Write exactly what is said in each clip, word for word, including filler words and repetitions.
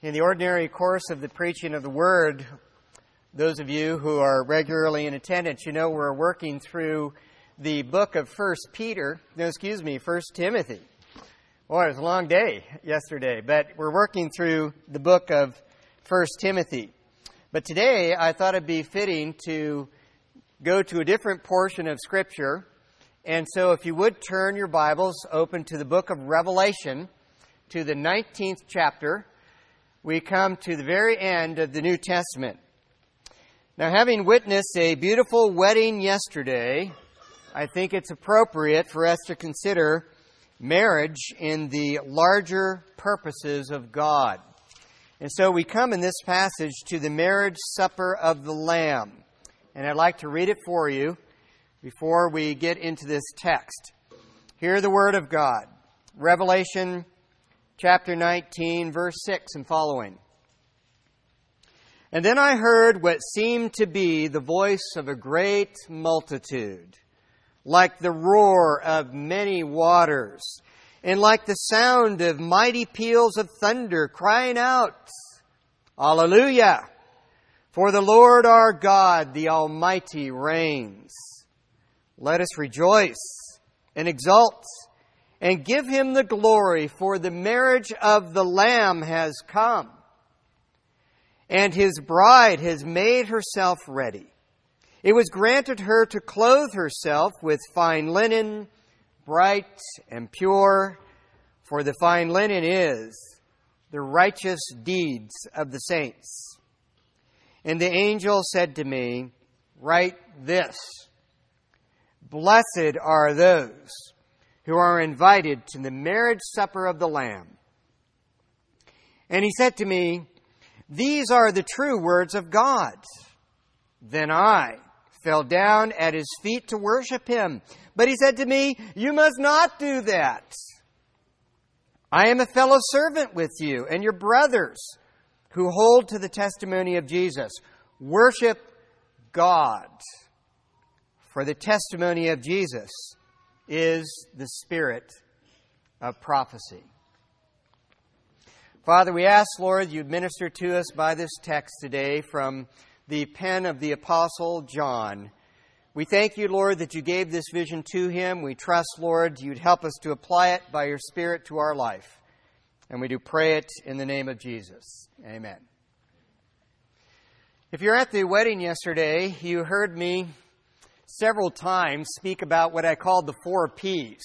In the ordinary course of the preaching of the Word, those of you who are regularly in attendance, you know we're working through the book of First Peter, no, excuse me, First Timothy. Boy, it was a long day yesterday, but we're working through the book of First Timothy. But today, I thought it'd be fitting to go to a different portion of Scripture. And so if you would turn your Bibles open to the book of Revelation, to the nineteenth chapter, we come to the very end of the New Testament. Now, having witnessed a beautiful wedding yesterday, I think it's appropriate for us to consider marriage in the larger purposes of God. And so we come in this passage to the marriage supper of the Lamb. And I'd like to read it for you before we get into this text. Hear the Word of God. Revelation chapter nineteen, verse six and following. And then I heard what seemed to be the voice of a great multitude, like the roar of many waters, and like the sound of mighty peals of thunder, crying out, Alleluia! For the Lord our God, the Almighty, reigns. Let us rejoice and exult and give Him the glory, for the marriage of the Lamb has come, and His bride has made herself ready. It was granted her to clothe herself with fine linen, bright and pure, for the fine linen is the righteous deeds of the saints. And the angel said to me, Write this, Blessed are those who are invited to the marriage supper of the Lamb. And he said to me, These are the true words of God. Then I fell down at His feet to worship Him. But He said to me, You must not do that. I am a fellow servant with you and your brothers who hold to the testimony of Jesus. Worship God. For the testimony of Jesus is the spirit of prophecy. Father, we ask, Lord, you'd minister to us by this text today from the pen of the Apostle John. We thank you, Lord, that you gave this vision to him. We trust, Lord, you'd help us to apply it by your Spirit to our life. And we do pray it in the name of Jesus. Amen. If you're at the wedding yesterday, you heard me several times speak about what I called the four P's.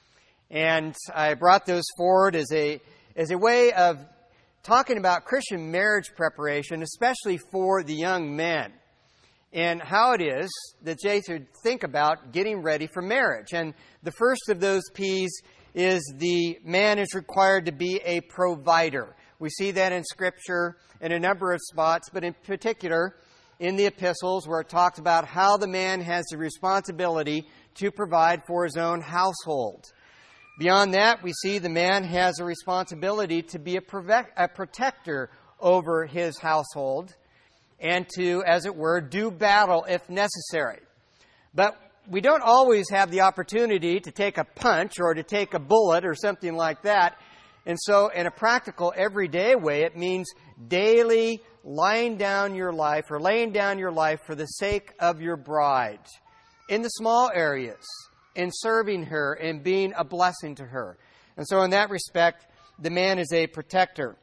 And I brought those forward as a as a way of talking about Christian marriage preparation, especially for the young men, and how it is that they should think about getting ready for marriage. And the first of those P's is the man is required to be a provider. We see that in Scripture in a number of spots, but in particular in the epistles where it talks about how the man has the responsibility to provide for his own household. Beyond that, we see the man has a responsibility to be a, prove- a protector over his household and to, as it were, do battle if necessary. But we don't always have the opportunity to take a punch or to take a bullet or something like that. And so in a practical, everyday way, it means daily lying down your life or laying down your life for the sake of your bride in the small areas, in serving her and being a blessing to her. And so in that respect, the man is a protector.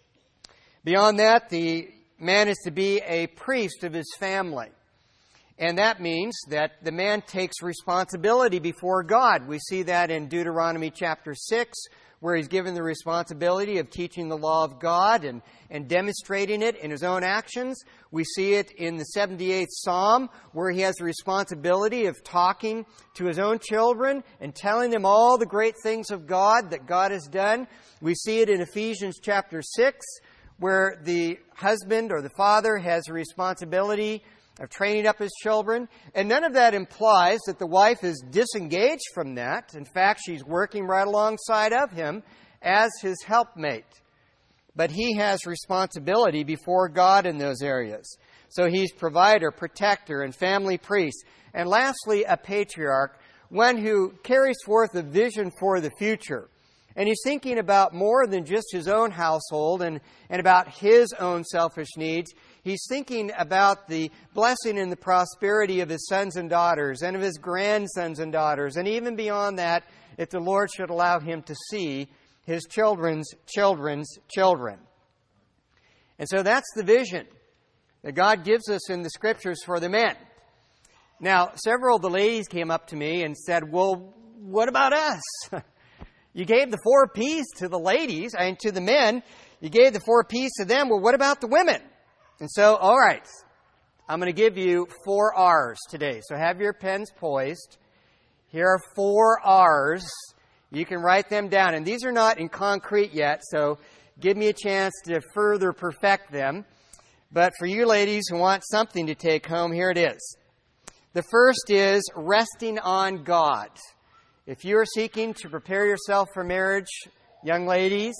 Beyond that, the man is to be a priest of his family. And that means that the man takes responsibility before God. We see that in Deuteronomy chapter six, where he's given the responsibility of teaching the law of God and, and demonstrating it in his own actions. We see it in the seventy-eighth Psalm, where he has the responsibility of talking to his own children and telling them all the great things of God that God has done. We see it in Ephesians chapter six, where the husband or the father has a responsibility of training up his children. And none of that implies that the wife is disengaged from that. In fact, she's working right alongside of him as his helpmate. But he has responsibility before God in those areas. So he's provider, protector, and family priest. And lastly, a patriarch, one who carries forth a vision for the future. And he's thinking about more than just his own household and, and about his own selfish needs. He's thinking about the blessing and the prosperity of his sons and daughters and of his grandsons and daughters. And even beyond that, if the Lord should allow him to see his children's children's children. And so that's the vision that God gives us in the Scriptures for the men. Now, several of the ladies came up to me and said, well, what about us? You gave the four P's to the ladies and to the men. You gave the four P's to them. Well, what about the women? And so, all right, I'm going to give you four R's today. So have your pens poised. Here are four R's. You can write them down. And these are not in concrete yet, so give me a chance to further perfect them. But for you ladies who want something to take home, here it is. The first is resting on God. If you are seeking to prepare yourself for marriage, young ladies,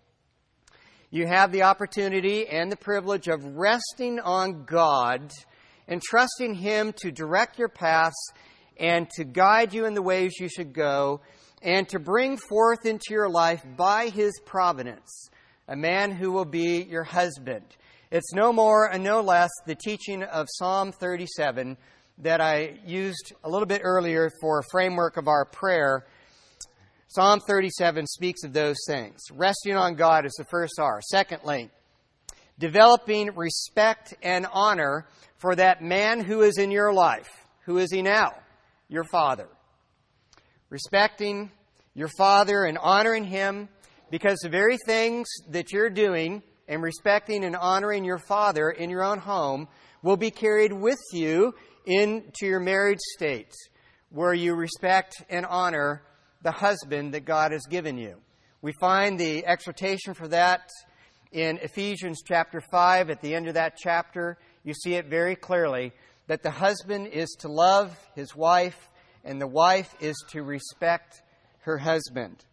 you have the opportunity and the privilege of resting on God and trusting Him to direct your paths and to guide you in the ways you should go and to bring forth into your life by His providence a man who will be your husband. It's no more and no less the teaching of Psalm thirty-seven that I used a little bit earlier for a framework of our prayer. Psalm thirty-seven speaks of those things. Resting on God is the first R. Secondly, developing respect and honor for that man who is in your life. Who is he now? Your father. Respecting your father and honoring him because the very things that you're doing and respecting and honoring your father in your own home will be carried with you into your marriage state, where you respect and honor the husband that God has given you. We find the exhortation for that in Ephesians chapter five. At the end of that chapter, you see it very clearly that the husband is to love his wife and the wife is to respect her husband.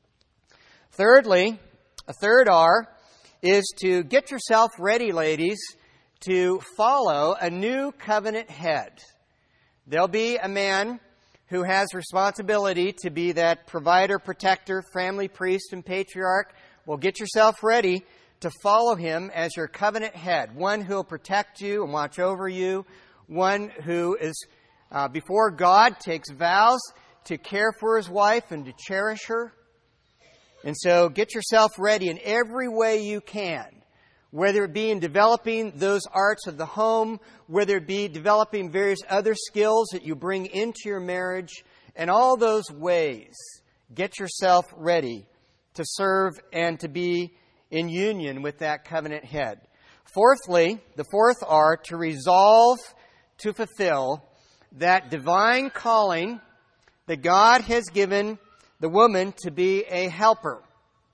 Thirdly, a third R is to get yourself ready, ladies, to follow a new covenant head. There'll be a man who has responsibility to be that provider, protector, family priest, and patriarch. Well, get yourself ready to follow him as your covenant head, one who will protect you and watch over you, one who is, uh, before God, takes vows to care for his wife and to cherish her. And so get yourself ready in every way you can, whether it be in developing those arts of the home, whether it be developing various other skills that you bring into your marriage, and all those ways, get yourself ready to serve and to be in union with that covenant head. Fourthly, the fourth R, to resolve to fulfill that divine calling that God has given the woman to be a helper,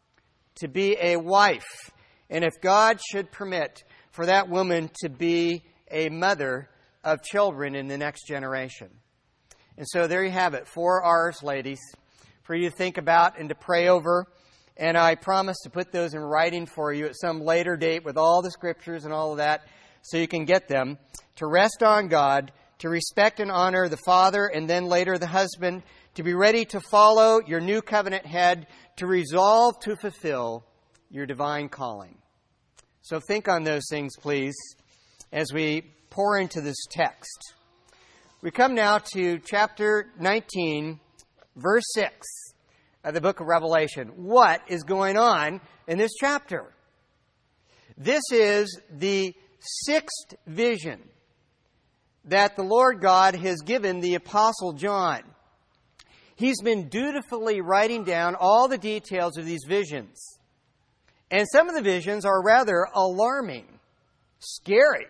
to be a wife, and if God should permit, for that woman to be a mother of children in the next generation. And so there you have it, four R's, ladies, for you to think about and to pray over. And I promise to put those in writing for you at some later date with all the scriptures and all of that so you can get them. To rest on God, to respect and honor the father and then later the husband, to be ready to follow your new covenant head, to resolve to fulfill your divine calling. So think on those things, please, as we pour into this text. We come now to chapter nineteen, verse six of the book of Revelation. What is going on in this chapter? This is the sixth vision that the Lord God has given the Apostle John. He's been dutifully writing down all the details of these visions. And some of the visions are rather alarming, scary.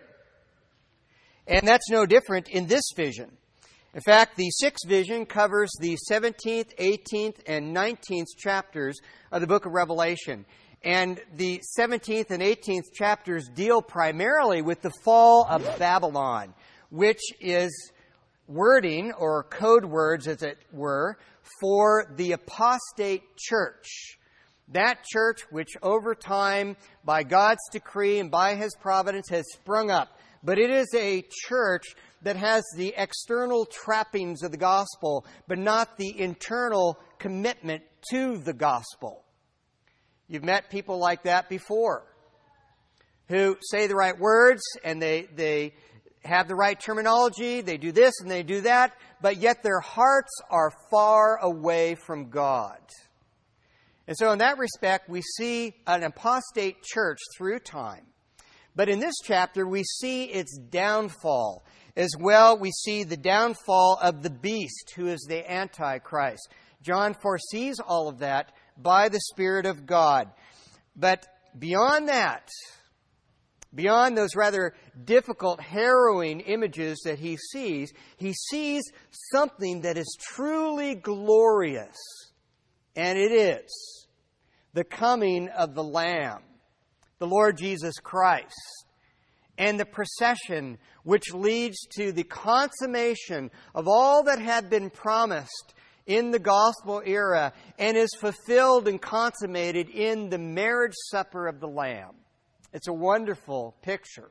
And that's no different in this vision. In fact, the sixth vision covers the seventeenth, eighteenth, and nineteenth chapters of the book of Revelation. And the seventeenth and eighteenth chapters deal primarily with the fall of Babylon, which is wording, or code words as it were, for the apostate church. That church which over time, by God's decree and by His providence, has sprung up. But it is a church that has the external trappings of the gospel, but not the internal commitment to the gospel. You've met people like that before, who say the right words and they, they have the right terminology, they do this and they do that, but yet their hearts are far away from God. And so in that respect, we see an apostate church through time. But in this chapter, we see its downfall. As well, we see the downfall of the beast, who is the Antichrist. John foresees all of that by the Spirit of God. But beyond that, beyond those rather difficult, harrowing images that he sees, he sees something that is truly glorious. And it is the coming of the Lamb, the Lord Jesus Christ, and the procession which leads to the consummation of all that had been promised in the gospel era and is fulfilled and consummated in the marriage supper of the Lamb. It's a wonderful picture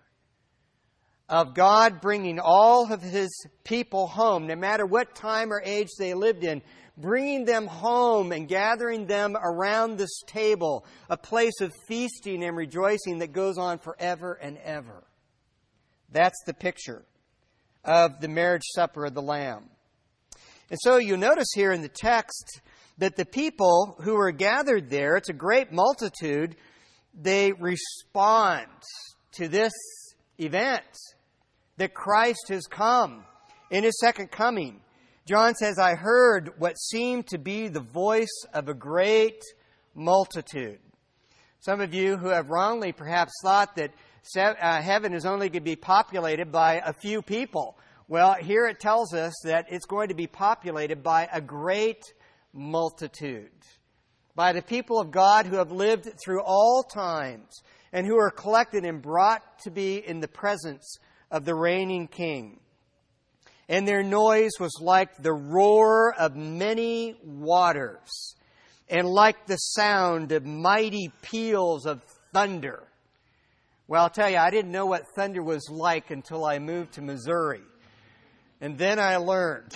of God bringing all of His people home, no matter what time or age they lived in, bringing them home and gathering them around this table, a place of feasting and rejoicing that goes on forever and ever. That's the picture of the marriage supper of the Lamb. And so you notice here in the text that the people who are gathered there, it's a great multitude, they respond to this event that Christ has come in His second coming. John says, I heard what seemed to be the voice of a great multitude. Some of you who have wrongly perhaps thought that heaven is only going to be populated by a few people. Well, here it tells us that it's going to be populated by a great multitude. By the people of God who have lived through all times and who are collected and brought to be in the presence of the reigning King. And their noise was like the roar of many waters, and like the sound of mighty peals of thunder. Well, I'll tell you, I didn't know what thunder was like until I moved to Missouri. And then I learned.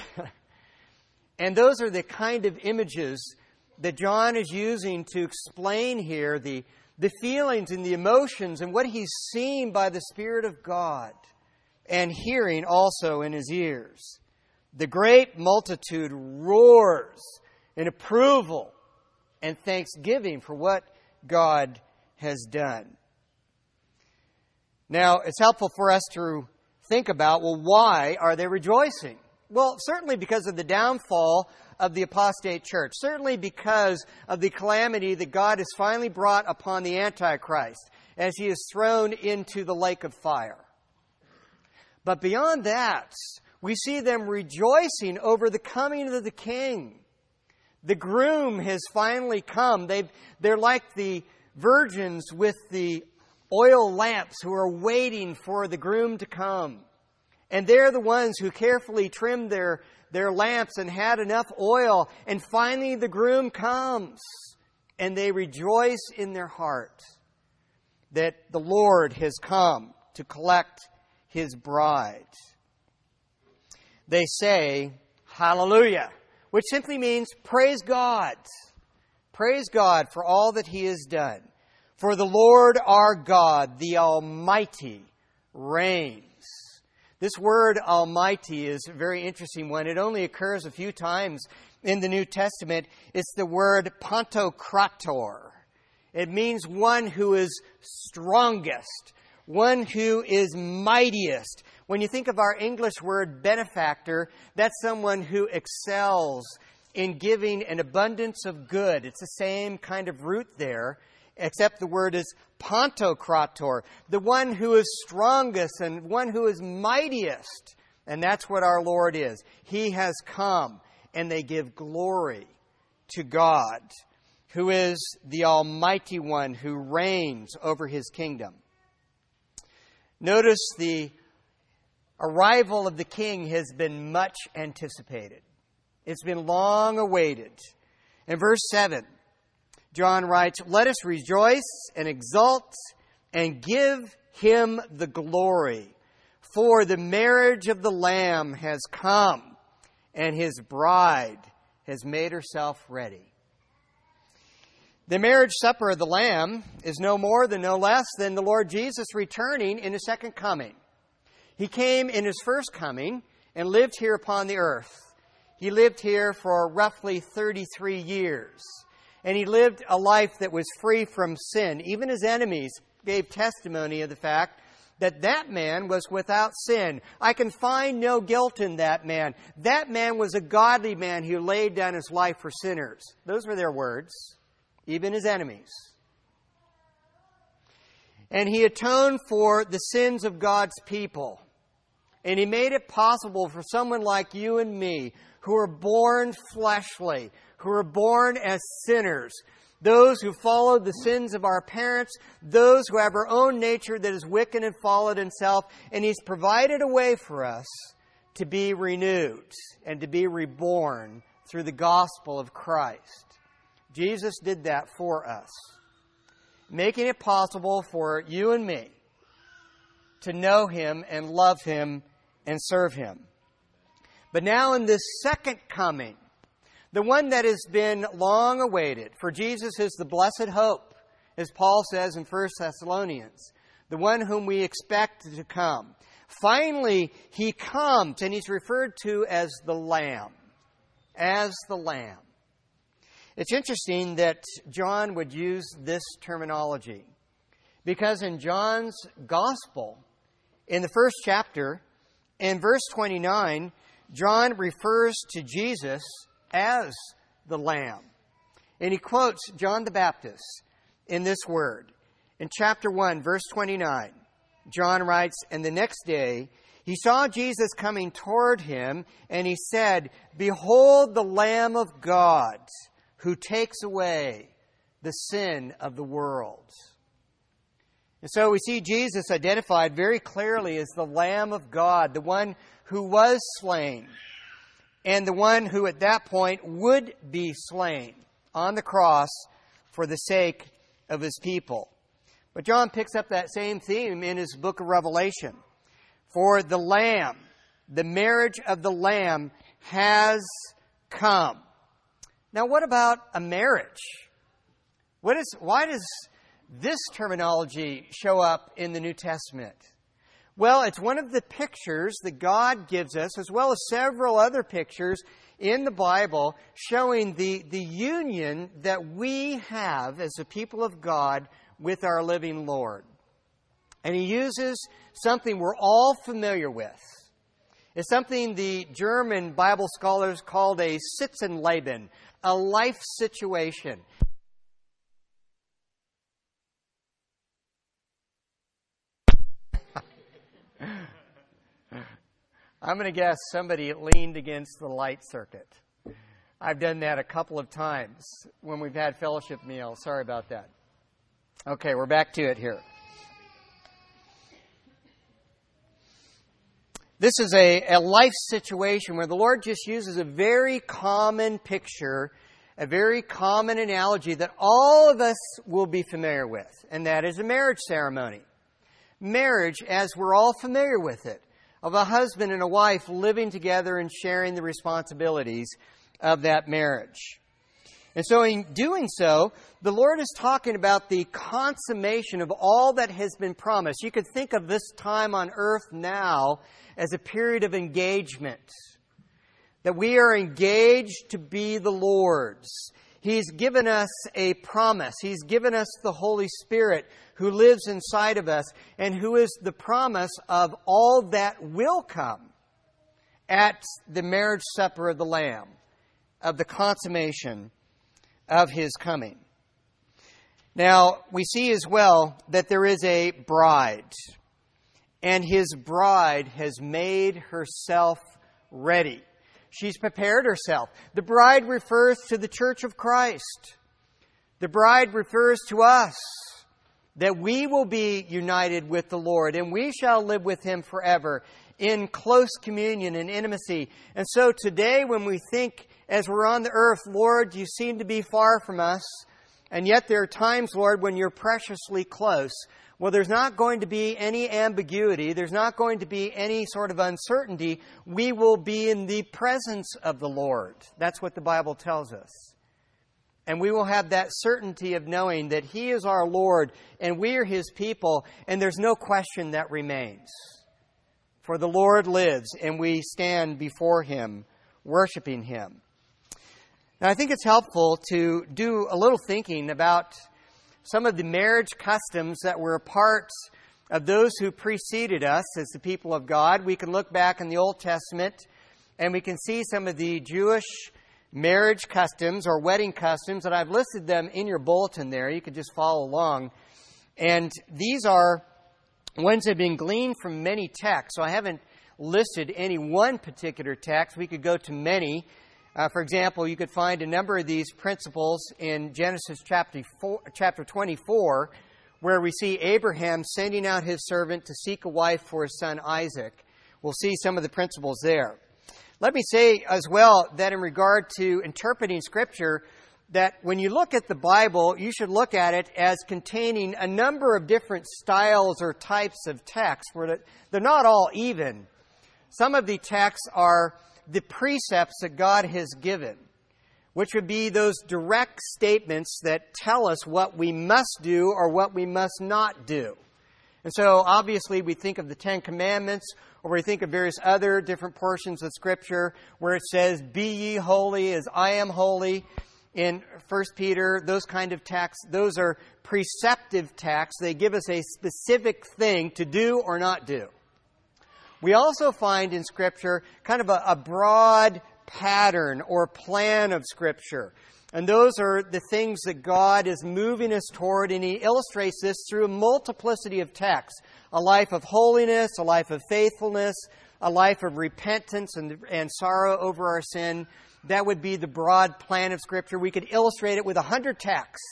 And those are the kind of images that John is using to explain here the, the feelings and the emotions and what he's seen by the Spirit of God. And hearing also in his ears. The great multitude roars in approval and thanksgiving for what God has done. Now, it's helpful for us to think about, well, why are they rejoicing? Well, certainly because of the downfall of the apostate church. Certainly because of the calamity that God has finally brought upon the Antichrist as he is thrown into the lake of fire. But beyond that, we see them rejoicing over the coming of the King. The groom has finally come. They've, they're like the virgins with the oil lamps who are waiting for the groom to come. And they're the ones who carefully trimmed their, their lamps and had enough oil. And finally the groom comes. And they rejoice in their heart that the Lord has come to collect His bride. They say, hallelujah, which simply means praise God. Praise God for all that He has done. For the Lord our God, the Almighty, reigns. This word Almighty is a very interesting one. It only occurs a few times in the New Testament. It's the word Pantokrator. It means one who is strongest. One who is mightiest. When you think of our English word benefactor, that's someone who excels in giving an abundance of good. It's the same kind of root there, except the word is Pantokrator, the one who is strongest and one who is mightiest. And that's what our Lord is. He has come, and they give glory to God, who is the Almighty One who reigns over His kingdom. Notice the arrival of the King has been much anticipated. It's been long awaited. In verse seven, John writes, let us rejoice and exult and give Him the glory. For the marriage of the Lamb has come, and His bride has made herself ready. The marriage supper of the Lamb is no more than no less than the Lord Jesus returning in His second coming. He came in His first coming and lived here upon the earth. He lived here for roughly thirty-three years. And He lived a life that was free from sin. Even His enemies gave testimony of the fact that that man was without sin. I can find no guilt in that man. That man was a godly man who laid down his life for sinners. Those were their words. Even His enemies. And He atoned for the sins of God's people. And He made it possible for someone like you and me, who are born fleshly, who are born as sinners, those who followed the sins of our parents, those who have our own nature that is wicked and fallen in self, and He's provided a way for us to be renewed and to be reborn through the gospel of Christ. Jesus did that for us, making it possible for you and me to know Him and love Him and serve Him. But now in this second coming, the one that has been long awaited, for Jesus is the blessed hope, as Paul says in First Thessalonians, the one whom we expect to come. Finally, He comes, and He's referred to as the Lamb, as the Lamb. It's interesting that John would use this terminology, because in John's Gospel, in the first chapter, in verse twenty-nine, John refers to Jesus as the Lamb. And he quotes John the Baptist in this word. In chapter one, verse twenty-nine, John writes, "And the next day he saw Jesus coming toward him, and he said, 'Behold the Lamb of God, who takes away the sin of the world.'" And so we see Jesus identified very clearly as the Lamb of God, the one who was slain, and the one who at that point would be slain on the cross for the sake of His people. But John picks up that same theme in his book of Revelation. For the Lamb, the marriage of the Lamb has come. Now, what about a marriage? What is, why does this terminology show up in the New Testament? Well, it's one of the pictures that God gives us, as well as several other pictures in the Bible, showing the, the union that we have as a people of God with our living Lord. And He uses something we're all familiar with. It's something the German Bible scholars called a Sitzenleben, a life situation. I'm going to guess somebody leaned against the light circuit. I've done that a couple of times when we've had fellowship meals. Sorry about that. Okay, we're back to it here. This is a, a life situation where the Lord just uses a very common picture, a very common analogy that all of us will be familiar with, and that is a marriage ceremony. Marriage, as we're all familiar with it, of a husband and a wife living together and sharing the responsibilities of that marriage. And so in doing so, the Lord is talking about the consummation of all that has been promised. You could think of this time on earth now as a period of engagement. That we are engaged to be the Lord's. He's given us a promise. He's given us the Holy Spirit who lives inside of us and who is the promise of all that will come at the marriage supper of the Lamb, of the consummation of His coming. Now, we see as well that there is a bride, and His bride has made herself ready. She's prepared herself. The bride refers to the church of Christ. The bride refers to us, that we will be united with the Lord, and we shall live with Him forever in close communion and intimacy. And so today, when we think, as we're on the earth, Lord, you seem to be far from us, And yet there are times, Lord, when you're preciously close. Well, there's not going to be any ambiguity. There's not going to be any sort of uncertainty. We will be in the presence of the Lord. That's what the Bible tells us. And we will have that certainty of knowing that He is our Lord and we are His people, and there's no question that remains. For the Lord lives, and we stand before Him, worshiping Him. Now, I think it's helpful to do a little thinking about some of the marriage customs that were a part of those who preceded us as the people of God. We can look back in the Old Testament and we can see some of the Jewish marriage customs or wedding customs, and I've listed them in your bulletin there. You can just follow along. And these are ones that have been gleaned from many texts. So I haven't listed any one particular text. We could go to many. Uh, for example, you could find a number of these principles in Genesis chapter four, chapter twenty-four, where we see Abraham sending out his servant to seek a wife for his son Isaac. We'll see some of the principles there. Let me say as well that in regard to interpreting Scripture, that when you look at the Bible, you should look at it as containing a number of different styles or types of text, where they're not all even. Some of the texts are the precepts that God has given, which would be those direct statements that tell us what we must do or what we must not do. And so obviously we think of the Ten Commandments, or we think of various other different portions of Scripture where it says, "Be ye holy as I am holy." In First Peter, those kind of texts, those are preceptive texts. They give us a specific thing to do or not do. We also find in Scripture kind of a, a broad pattern or plan of Scripture. And those are the things that God is moving us toward, and He illustrates this through a multiplicity of texts. A life of holiness, a life of faithfulness, a life of repentance and, and sorrow over our sin. That would be the broad plan of Scripture. We could illustrate it with a hundred texts.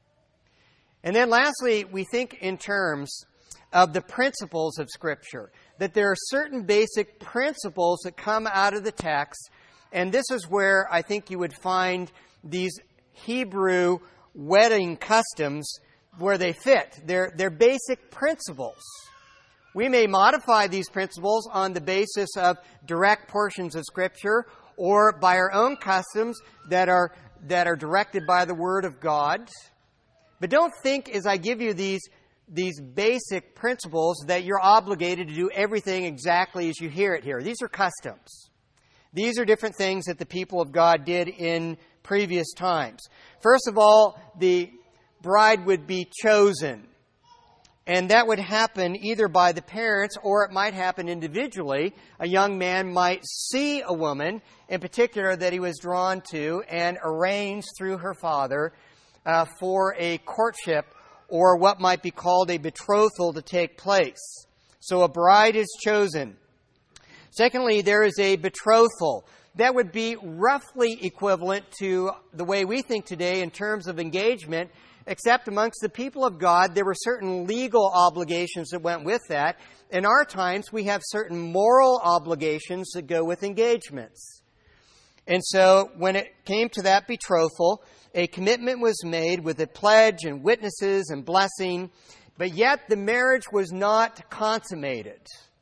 And then lastly, we think in terms of the principles of Scripture. That there are certain basic principles that come out of the text. And this is where I think you would find these Hebrew wedding customs where they fit. They're, they're basic principles. We may modify these principles on the basis of direct portions of Scripture or by our own customs that are, that are directed by the Word of God. But don't think as I give you these, these basic principles that you're obligated to do everything exactly as you hear it here. These are customs. These are different things that the people of God did in previous times. First of all, the bride would be chosen. And that would happen either by the parents or it might happen individually. A young man might see a woman in particular that he was drawn to and arrange through her father uh, for a courtship or what might be called a betrothal to take place. So a bride is chosen. Secondly, there is a betrothal. That would be roughly equivalent to the way we think today in terms of engagement, except amongst the people of God, there were certain legal obligations that went with that. In our times, we have certain moral obligations that go with engagements. And so when it came to that betrothal, a commitment was made with a pledge and witnesses and blessing, but yet the marriage was not consummated.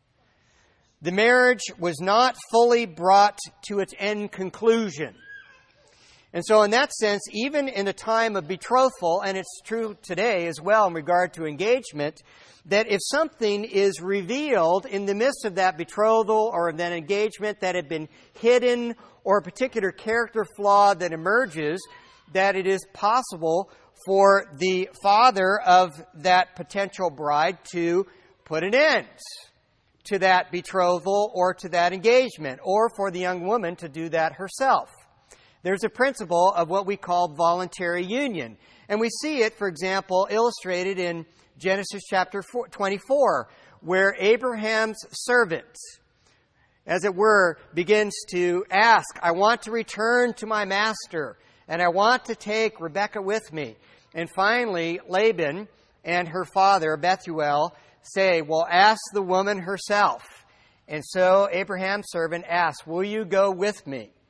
The marriage was not fully brought to its end conclusion. And so in that sense, even in a time of betrothal, and it's true today as well in regard to engagement, that if something is revealed in the midst of that betrothal or of that engagement that had been hidden or a particular character flaw that emerges, that it is possible for the father of that potential bride to put an end to that betrothal or to that engagement, or for the young woman to do that herself. There's a principle of what we call voluntary union. And we see it, for example, illustrated in Genesis chapter twenty-four, where Abraham's servant, as it were, begins to ask, I want to return to my master, and I want to take Rebekah with me. And finally, Laban and her father, Bethuel, say, well, ask the woman herself. And so Abraham's servant asks, will you go with me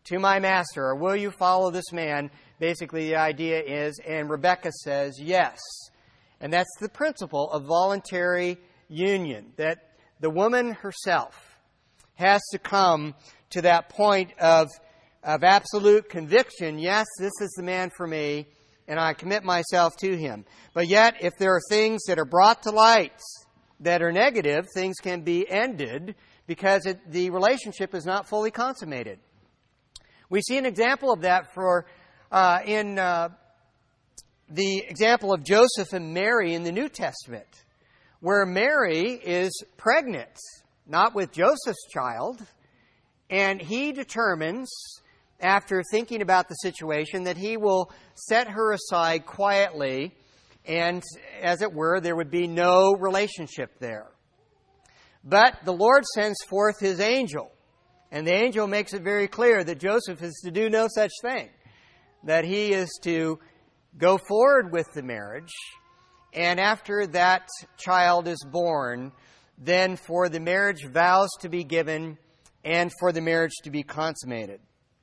to my master, or will you follow this man? Basically, the idea is, and Rebekah says yes. And that's the principle of voluntary union, that the woman herself has to come to that point of, of absolute conviction. Yes, this is the man for me, and I commit myself to him. But yet, if there are things that are brought to light that are negative, things can be ended because it, the relationship is not fully consummated. We see an example of that for uh, in uh, the example of Joseph and Mary in the New Testament, where Mary is pregnant, not with Joseph's child, and he determines, after thinking about the situation, that he will set her aside quietly, and, as it were, there would be no relationship there. But the Lord sends forth His angel, and the angel makes it very clear that Joseph is to do no such thing, that he is to go forward with the marriage, and after that child is born, then for the marriage vows to be given and for the marriage to be consummated.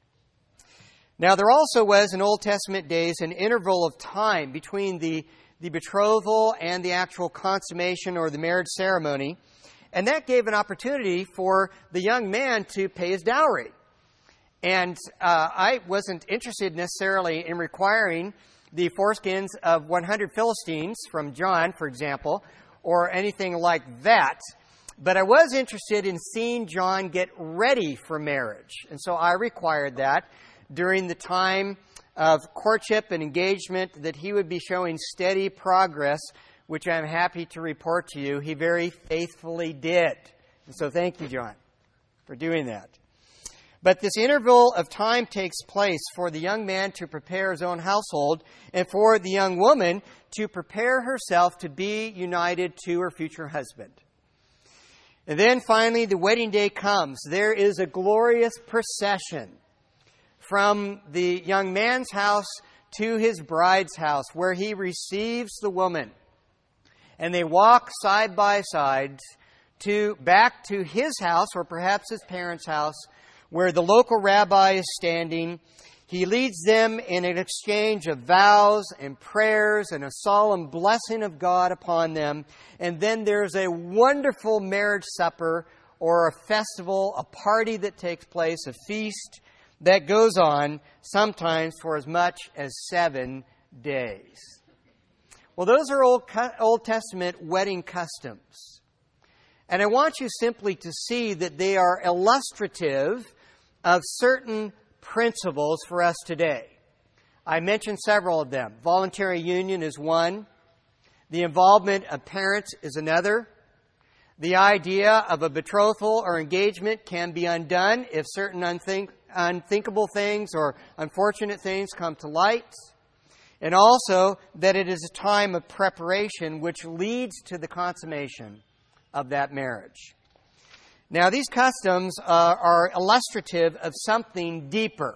Now, there also was in Old Testament days an interval of time between the, the betrothal and the actual consummation or the marriage ceremony, and that gave an opportunity for the young man to pay his dowry. And uh, I wasn't interested necessarily in requiring the foreskins of one hundred Philistines from John, for example, or anything like that. But I was interested in seeing John get ready for marriage. And so I required that during the time of courtship and engagement, that he would be showing steady progress, which I'm happy to report to you he very faithfully did. And so thank you, John, for doing that. But this interval of time takes place for the young man to prepare his own household and for the young woman to prepare herself to be united to her future husband. And then finally, the wedding day comes. There is a glorious procession from the young man's house to his bride's house, where he receives the woman. And they walk side by side to back to his house, or perhaps his parents' house, where the local rabbi is standing. He leads them in an exchange of vows and prayers and a solemn blessing of God upon them. And then there's a wonderful marriage supper, or a festival, a party that takes place, a feast that goes on sometimes for as much as seven days. Well, those are Old, Old Testament wedding customs. And I want you simply to see that they are illustrative of certain principles for us today. I mentioned several of them. Voluntary union is one. The involvement of parents is another. The idea of a betrothal or engagement can be undone if certain unthink- unthinkable things or unfortunate things come to light. And also that it is a time of preparation which leads to the consummation of that marriage. Now, these customs uh, are illustrative of something deeper.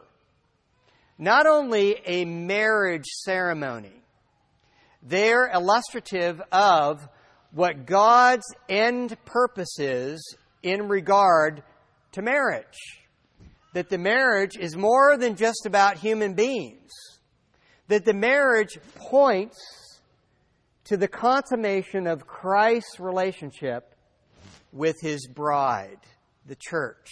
Not only a marriage ceremony, they're illustrative of what God's end purpose is in regard to marriage. That the marriage is more than just about human beings. That the marriage points to the consummation of Christ's relationship with His bride, the church.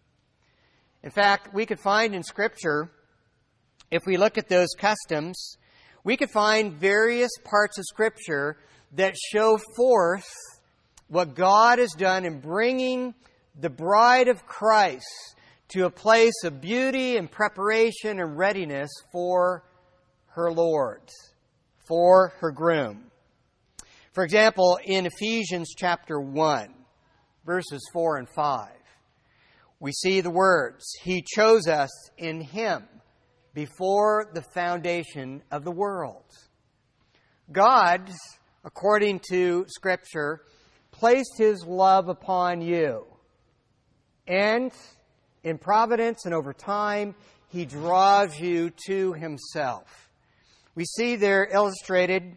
In fact, we could find in Scripture, if we look at those customs, we could find various parts of Scripture that show forth what God has done in bringing the bride of Christ to a place of beauty and preparation and readiness for her Lord, for her groom. For example, in Ephesians chapter one, verses four and five, we see the words, He chose us in Him before the foundation of the world. God, according to Scripture, placed His love upon you. And in providence and over time, He draws you to Himself. We see there illustrated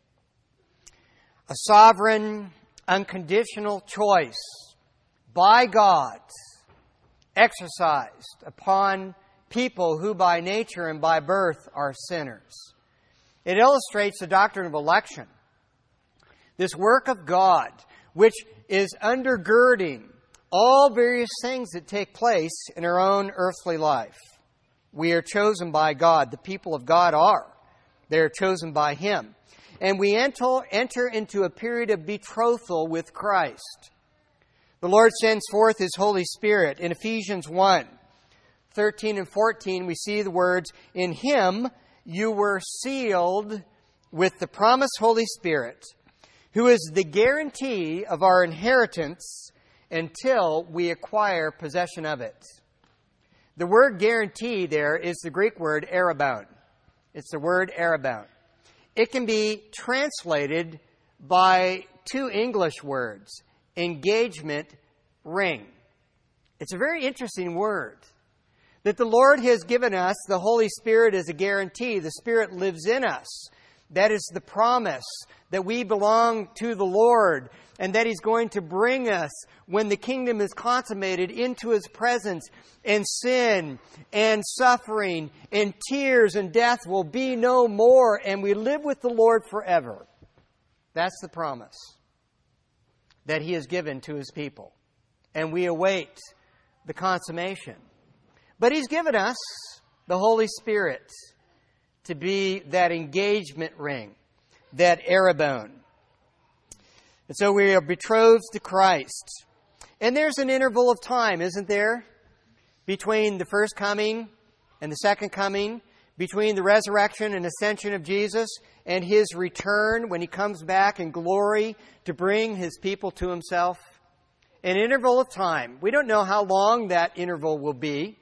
a sovereign, unconditional choice by God exercised upon people who by nature and by birth are sinners. It illustrates the doctrine of election. This work of God, which is undergirding all various things that take place in our own earthly life. We are chosen by God. The people of God are. They are chosen by Him. And we enter, enter into a period of betrothal with Christ. The Lord sends forth His Holy Spirit. In Ephesians one, thirteen and fourteen, we see the words, "In Him you were sealed with the promised Holy Spirit, who is the guarantee of our inheritance until we acquire possession of it." The word guarantee there is the Greek word arabon. It's the word arabon. It can be translated by two English words, engagement ring. It's a very interesting word. That the Lord has given us the Holy Spirit as a guarantee. The Spirit lives in us. That is the promise that we belong to the Lord and that He's going to bring us, when the kingdom is consummated, into His presence, and sin and suffering and tears and death will be no more, and we live with the Lord forever. That's the promise that He has given to His people. And we await the consummation. But He's given us the Holy Spirit to be that engagement ring, that arabon. And so we are betrothed to Christ. And there's an interval of time, isn't there? Between the first coming and the second coming, between the resurrection and ascension of Jesus and His return when He comes back in glory to bring His people to Himself. An interval of time. We don't know how long that interval will be.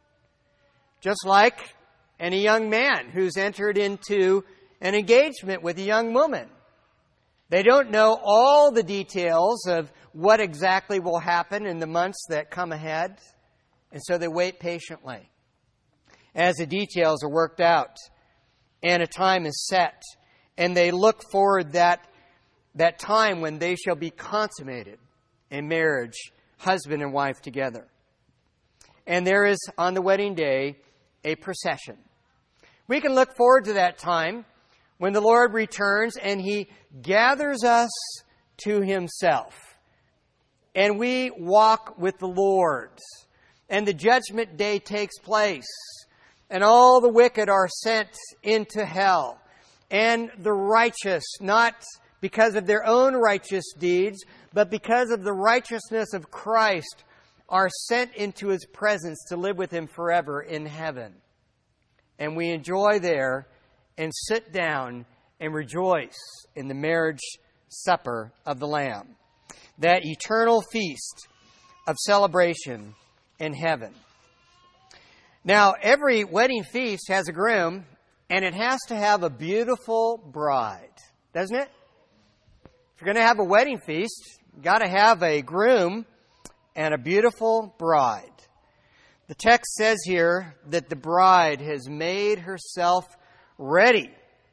Just like any young man who's entered into an engagement with a young woman. They don't know all the details of what exactly will happen in the months that come ahead. And so they wait patiently as the details are worked out and a time is set. And they look forward that, that time when they shall be consummated in marriage, husband and wife together. And there is, on the wedding day, a procession. We can look forward to that time when the Lord returns and He gathers us to Himself. And we walk with the Lord. And the judgment day takes place. And all the wicked are sent into hell. And the righteous, not because of their own righteous deeds, but because of the righteousness of Christ, are sent into His presence to live with Him forever in heaven. And we enjoy there and sit down and rejoice in the marriage supper of the Lamb. That eternal feast of celebration in heaven. Now, every wedding feast has a groom, and it has to have a beautiful bride, doesn't it? If you're going to have a wedding feast, you've got to have a groom and a beautiful bride. The text says here that the bride has made herself ready.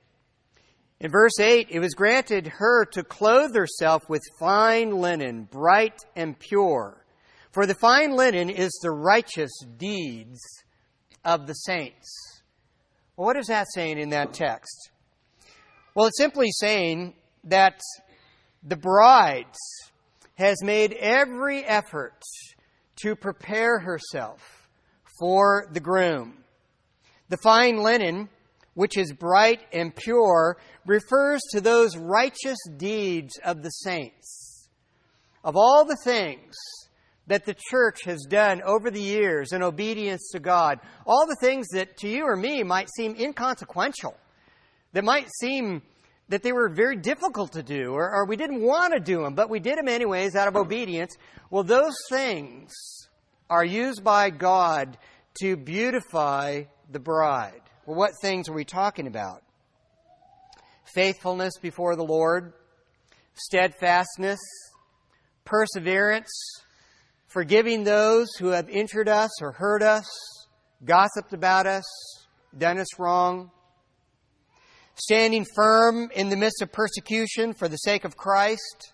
In verse eight, it was granted her to clothe herself with fine linen, bright and pure. For the fine linen is the righteous deeds of the saints. Well, what is that saying in that text? Well, it's simply saying that the bride has made every effort to prepare herself for the groom. The fine linen, which is bright and pure, refers to those righteous deeds of the saints. Of all the things that the church has done over the years in obedience to God, all the things that to you or me might seem inconsequential, that might seem that they were very difficult to do, or, or we didn't want to do them, but we did them anyways out of obedience. Well, those things are used by God to beautify the bride. Well, what things are we talking about? Faithfulness before the Lord, steadfastness, perseverance, forgiving those who have injured us or hurt us, gossiped about us, done us wrong, standing firm in the midst of persecution for the sake of Christ,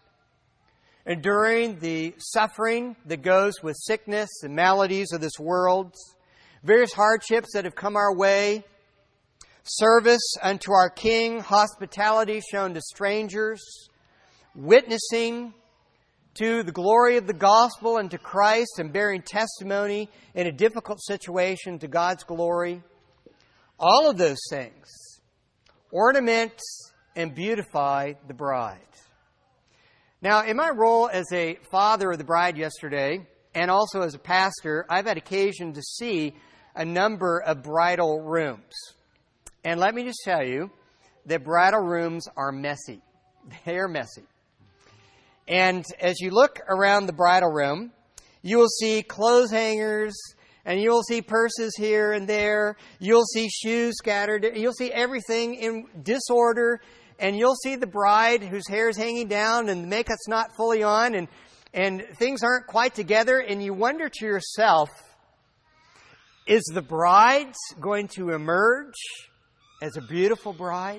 enduring the suffering that goes with sickness and maladies of this world, various hardships that have come our way, service unto our King, hospitality shown to strangers, witnessing to the glory of the gospel and to Christ, and bearing testimony in a difficult situation to God's glory. All of those things ornament and beautify the bride. Now, in my role as a father of the bride yesterday, and also as a pastor, I've had occasion to see a number of bridal rooms. And let me just tell you that bridal rooms are messy. They are messy. And as you look around the bridal room, you will see clothes hangers, and you'll see purses here and there. You'll see shoes scattered. You'll see everything in disorder. And you'll see the bride whose hair is hanging down and the makeup's not fully on, and, and things aren't quite together. And you wonder to yourself, is the bride going to emerge as a beautiful bride?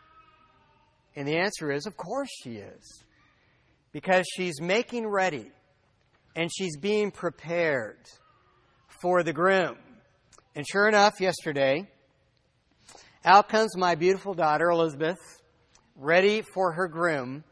And the answer is, of course she is. Because she's making ready and she's being prepared for the groom. And sure enough, yesterday, out comes my beautiful daughter, Elizabeth, ready for her groom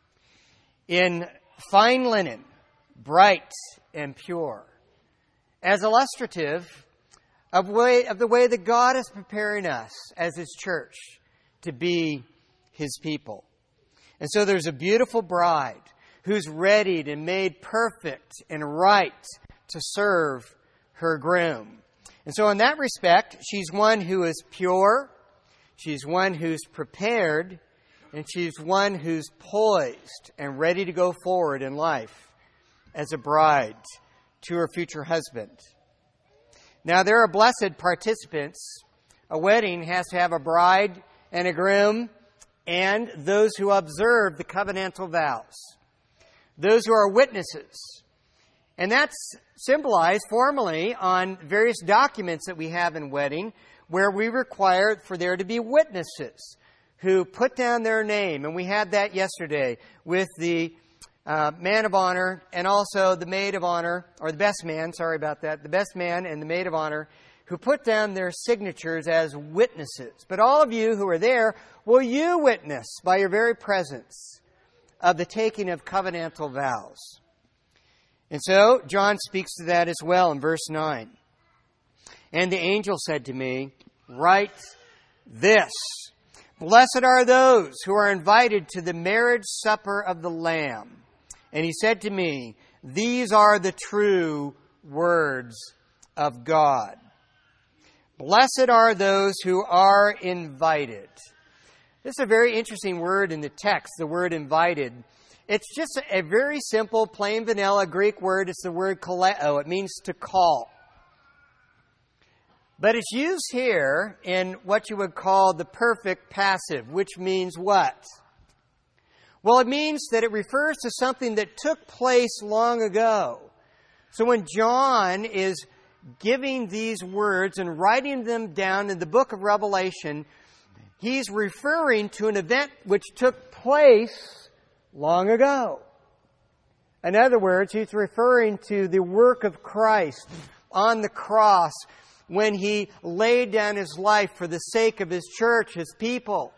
in fine linen, bright and pure, as illustrative of, way, of the way that God is preparing us as His church to be His people. And so there's a beautiful bride who's readied and made perfect and right to serve her groom. And so in that respect, she's one who is pure, she's one who's prepared, and she's one who's poised and ready to go forward in life as a bride to her future husband. Now, there are blessed participants. A wedding has to have a bride and a groom and those who observe the covenantal vows, those who are witnesses. And that's symbolized formally on various documents that we have in wedding, where we require for there to be witnesses who put down their name. And we had that yesterday with the uh, man of honor and also the maid of honor, or the best man, sorry about that, the best man and the maid of honor, who put down their signatures as witnesses. But all of you who are there, will you witness by your very presence of the taking of covenantal vows? And so John speaks to that as well in verse nine. And the angel said to me, write this: blessed are those who are invited to the marriage supper of the Lamb. And he said to me, these are the true words of God. Blessed are those who are invited. This is a very interesting word in the text, the word invited. It's just a very simple, plain vanilla Greek word. It's the word kaleo. It means to call. But it's used here in what you would call the perfect passive, which means what? Well, it means that it refers to something that took place long ago. So when John is giving these words and writing them down in the book of Revelation, he's referring to an event which took place long ago. In other words, he's referring to the work of Christ on the cross when He laid down His life for the sake of His church, His people.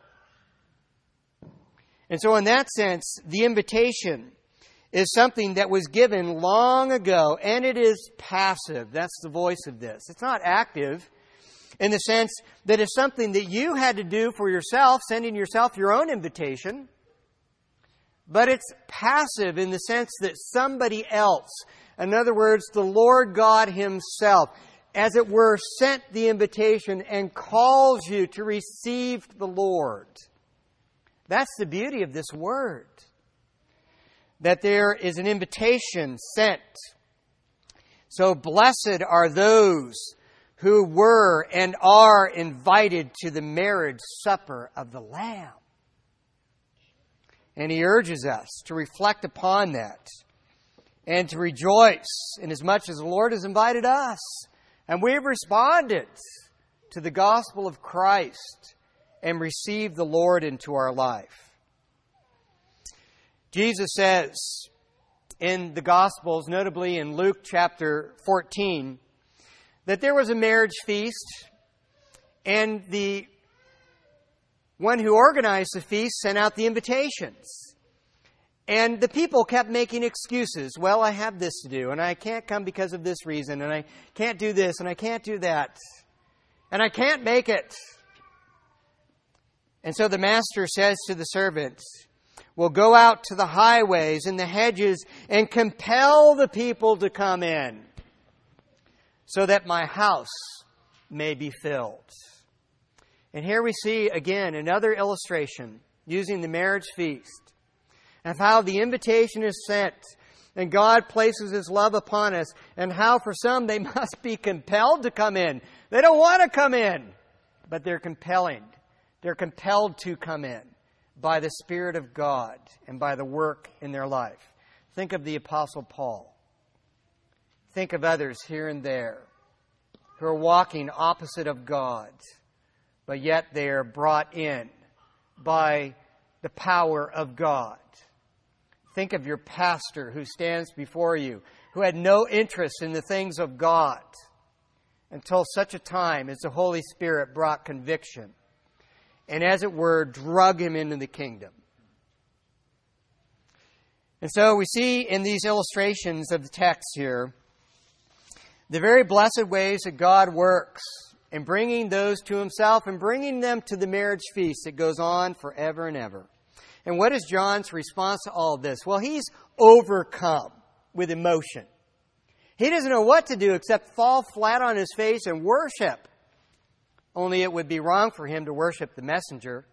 And so in that sense, the invitation is something that was given long ago, and it is passive. That's the voice of this. It's not active in the sense that it's something that you had to do for yourself, sending yourself your own invitation. But it's passive in the sense that somebody else, in other words, the Lord God Himself, as it were, sent the invitation and calls you to receive the Lord. That's the beauty of this word. That there is an invitation sent. So blessed are those who were and are invited to the marriage supper of the Lamb. And he urges us to reflect upon that and to rejoice inasmuch as the Lord has invited us. And we've responded to the gospel of Christ and received the Lord into our life. Jesus says in the Gospels, notably in Luke chapter fourteen, that there was a marriage feast, and the one who organized the feast sent out the invitations. And the people kept making excuses. Well, I have this to do, and I can't come because of this reason, and I can't do this, and I can't do that, and I can't make it. And so the master says to the servants, "Well, go out to the highways and the hedges and compel the people to come in, so that my house may be filled." And here we see again another illustration using the marriage feast of how the invitation is sent and God places His love upon us, and how for some they must be compelled to come in. They don't want to come in, but they're compelling. They're compelled to come in by the Spirit of God and by the work in their life. Think of the Apostle Paul. Think of others here and there who are walking opposite of God, but yet they are brought in by the power of God. Think of your pastor who stands before you, who had no interest in the things of God until such a time as the Holy Spirit brought conviction and, as it were, drug him into the kingdom. And so we see in these illustrations of the text here the very blessed ways that God works in bringing those to Himself and bringing them to the marriage feast that goes on forever and ever. And what is John's response to all of this? Well, he's overcome with emotion. He doesn't know what to do except fall flat on his face and worship. Only it would be wrong for him to worship the messenger.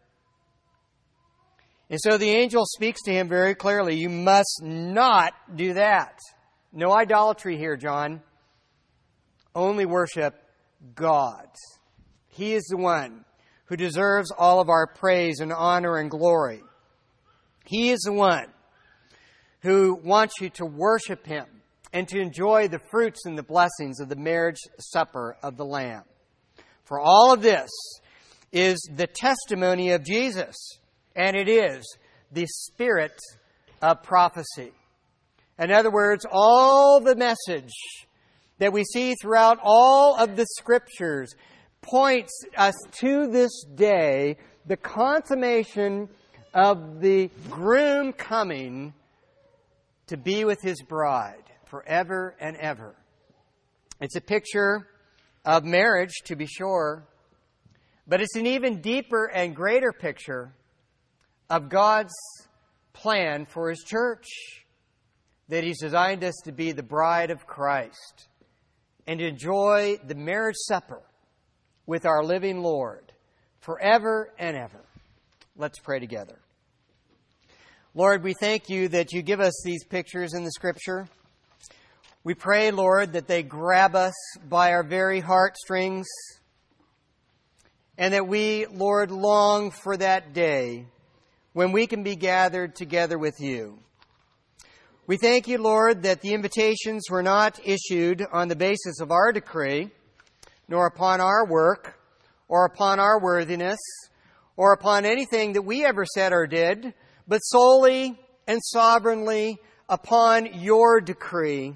And so the angel speaks to him very clearly. You must not do that. No idolatry here, John. Only worship God. He is the one who deserves all of our praise and honor and glory. He is the one who wants you to worship Him and to enjoy the fruits and the blessings of the marriage supper of the Lamb. For all of this is the testimony of Jesus, and it is the spirit of prophecy. In other words, all the message that we see throughout all of the Scriptures points us to this day, the consummation of the groom coming to be with his bride forever and ever. It's a picture of marriage, to be sure, but it's an even deeper and greater picture of God's plan for His church, that He's designed us to be the bride of Christ and enjoy the marriage supper with our living Lord forever and ever. Let's pray together. Lord, we thank You that You give us these pictures in the Scripture. We pray, Lord, that they grab us by our very heartstrings, and that we, Lord, long for that day when we can be gathered together with You. We thank You, Lord, that the invitations were not issued on the basis of our decree, nor upon our work, or upon our worthiness, or upon anything that we ever said or did, but solely and sovereignly upon Your decree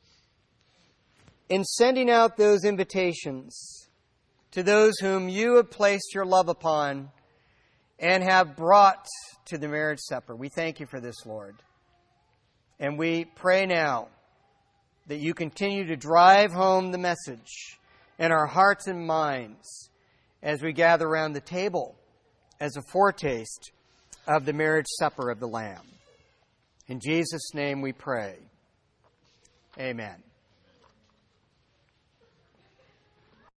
in sending out those invitations to those whom You have placed Your love upon and have brought to the marriage supper. We thank You for this, Lord. And we pray now that You continue to drive home the message in our hearts and minds as we gather around the table as a foretaste of the marriage supper of the Lamb. In Jesus' name we pray. Amen.